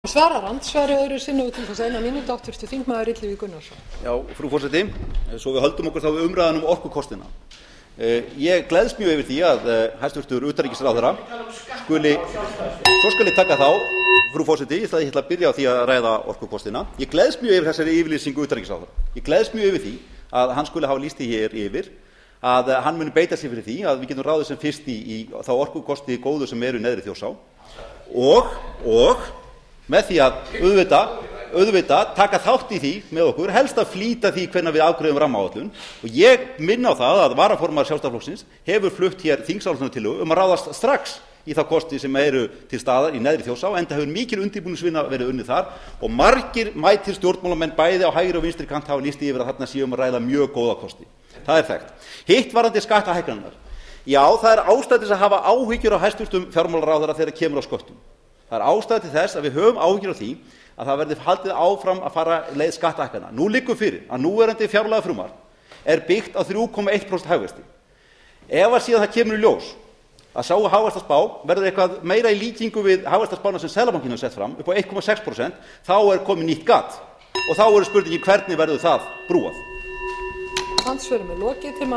Svarar andsvari öðru sinni og til þess 1 mínútu háttvirtur þingmaður Illugi Gunnarsson. Já, frú forseti, svo við höldum okkur þá við umræðan orkukostina. Ég gleðst mjög yfir því að hæstvirtur utanríkisráðherra skuli taka þá, frú forseti, ég ætla að byrja á því að ræða orkukostina. Ég gleðst mjög yfir þessari yfirlýsingu utanríkisráðherra. Ég gleðst mjög yfir því að hann skuli hafa lýst því hér yfir að hann muni beita sig fyrir því að við getum ráðið sem fyrst í þá orkukosti góðu sem eru neðri Þjórsá og með því að auðvitað taka þátt í því með okkur, helst að flýta því hvenær við afgreiðum rammaáætlun. Og ég minni á það að varaformaður Sjálfstæðisflokksins hefur flutt hér þingsályktunartillögu að ráðast strax í þá kosti sem eru til staðar í neðri Þjórsá, enda hefur mikil undirbúningsvinna verið unnið þar og margir mætir stjórnmálamenn bæði á hægri og vinstri kant hafa lýst yfir að þarna séum að ræða mjög góða kosti. Það er þekkt. Hitt varðandi skattahækkanirnar. Já, það er ástæða til að hafa áhyggjur á hæstvirtum fjármálaráðherra þegar kemur á sköttum. Það er ástæða til þess að við höfum áhyggjur af því að það verði haldið áfram að fara leið skattahækkana. Nú liggur fyrir að núverandi fjárlagafrumvarp er byggt á 3,1% hagvexti. Ef að síðan það kemur í ljós að sá hagvaxtarspá verður eitthvað meira í líkingu við hagvaxtarspána sem Seðlabankinn hefur sett fram upp á 1,6%, þá er komið nýtt gat og þá er spurningin hvernig verður það brúað. Andsvörum er lokið.